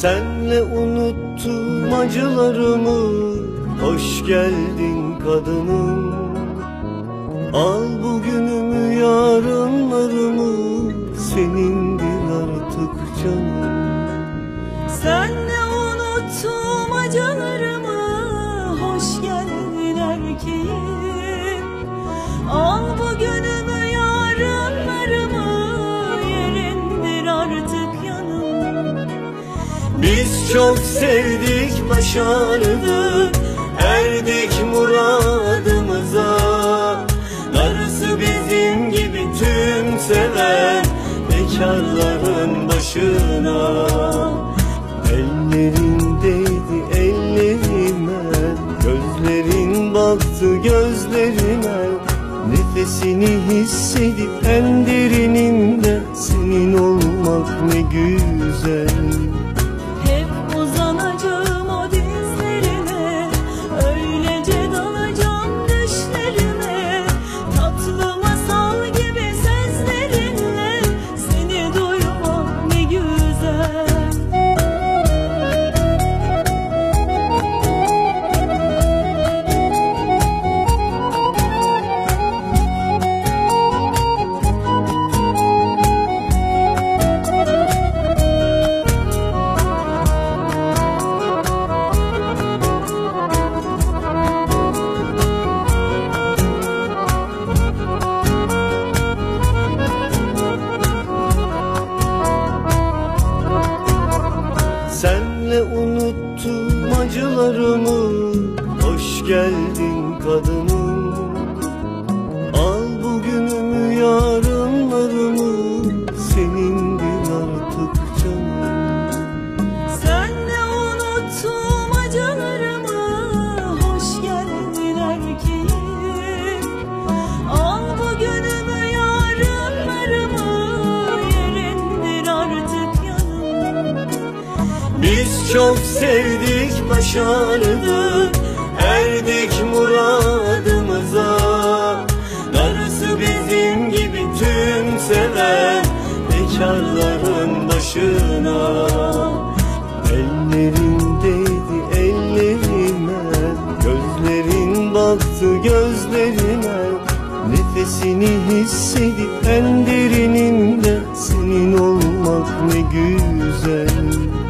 Senle unuttum acılarımı, hoş geldin kadınım. Al bugünümü yarınlarımı, senindir artık canım. Senle unuttum acılarımı, hoş geldin erkeğim. Al bugünümü yarınlarımı, yerindir artık yanım. Biz çok sevdik, başardık, erdik muradımıza. Darısı bizim gibi tüm seven bekarların başına. Ellerindeydi ellerime, gözlerin baktı gözlerime. Nefesini hissedip en derininde senin olmak ne güzel. Hep uzanacağım o dizlerine, öylece dalacağım düşlerime. Tatlı masal gibi sözlerinle seni duymak ne güzel. Senle unuttum acılarımı, hoş geldin kadınım. Al bugünümü yarınlarımı, senindir artık canım. Senle unuttum acılarımı, hoş geldin erkeğim. Al bugünümü yarınlarımı, yerindir artık yanım. Biz çok sevdik, başardık, erdik muradımıza. Darısı bizim gibi tüm seven bekarların başına. Ellerindeydi ellerime, gözlerin baktı gözlerime. Nefesini hissedip en derininde senin olmak ne güzel.